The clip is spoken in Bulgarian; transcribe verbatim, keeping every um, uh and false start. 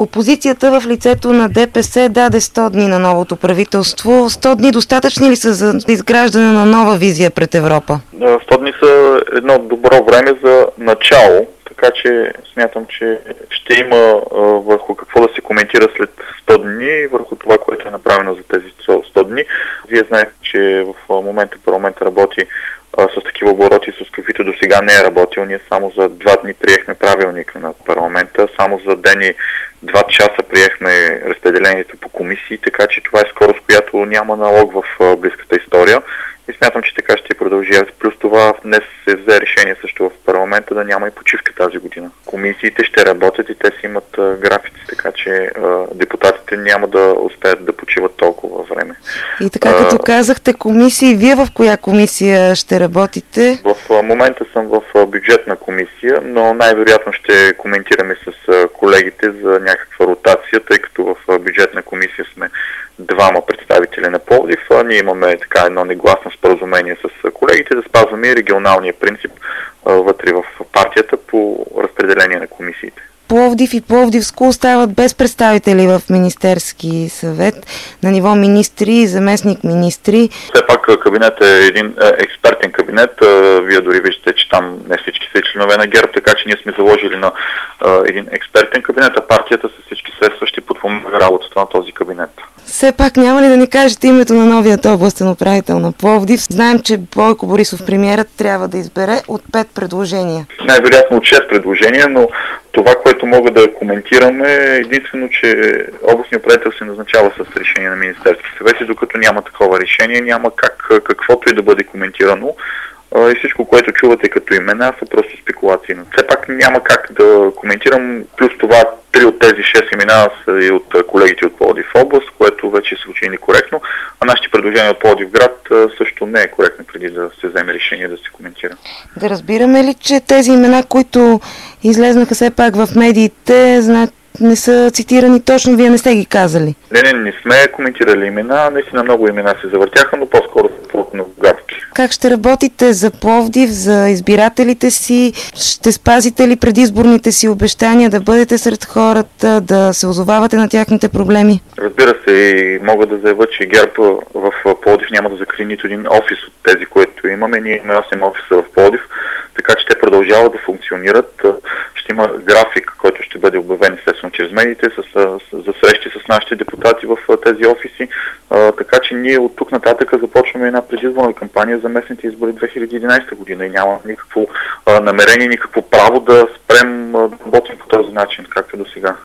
Опозицията в лицето на ДПС даде сто дни на новото правителство. сто дни достатъчни ли са за изграждане на нова визия пред Европа? сто дни са едно добро време за начало, така че смятам, че ще има върху какво да се коментира след сто дни, върху това, което е направено за тези сто дни. Вие знаете, че в момента парламентът работи с такива обороти, с каквито до сега не е работил. Ние само за два дни приехме правилника на парламента, само за ден и два часа приехме разпределението по комисии, така че това е скорост, която няма налог в близката история. И смятам, че така ще продължи. Плюс това днес се взе решение също в парламента да няма и почивка тази година. Комисиите ще работят и те си имат а, графици, така че а, депутатите няма да успеят да почиват толкова време. И така, като казахте комисии, вие в коя комисия ще работите? В а, момента съм в бюджетна комисия, но най-вероятно ще коментираме с а, колегите за някаква ротация, тъй като в бюджетна комисия сме двама представители на Пловдив. Ние имаме така едно негласно споразумение с колегите да спазваме регионалния принцип вътре в партията по разпределение на комисиите. Пловдив и Пловдивско остават без представители в Министерски съвет на ниво министри и заместник министри. Все пак кабинет е един експертен кабинет. Вие дори виждате, че там не всички са членове на ГЕРБ, така че ние сме заложили на един експертен кабинет, а партията с всички средства ще подпомага работата на този кабинет. Все пак няма ли да ни кажете името на новият областен управител на Пловдив? Знаем, че Бойко Борисов, премиерът, трябва да избере от пет предложения. Най-вероятно от шест предложения, но това, което мога да коментирам е единствено, че областният управител се назначава с решение на Министерски съвет и докато няма такова решение, няма как каквото и да бъде коментирано. И всичко, което чувате като имена, са просто спекулации. Все пак няма как да коментирам. Плюс това, три от тези шест имена са и от колегите от Пловдив област, което вече се учи некоректно, а нашите предложения от Пловдив град също не е коректно преди да се вземе решение да се коментира. Да разбираме ли, че тези имена, които излезнаха все пак в медиите, знаят, не са цитирани точно, вие не сте ги казали? Не, не, не сме коментирали имена, наистина много имена се завъртяха, но по-скоро плотно гадки. Как ще работите за Пловдив, за избирателите си? Ще спазите ли предизборните си обещания да бъдете сред хората, да се озовавате на тяхните проблеми? Разбира се, и мога да заявя, че ГЕРБ в Пловдив няма да закри нито един офис от тези, които имаме. Ние имаме осем офиса в Пловдив, така че те продължават да функционират. Ще има график, който ще бъде обявен естествено чрез медиите, с, с, за срещи с нашите депутати в тези офиси. А, така че ние от тук нататък започваме една предизборна кампания за местните избори две хиляди и единадесета година и няма никакво а, намерение, никакво право да спрем а, да работим по този начин, както до сега.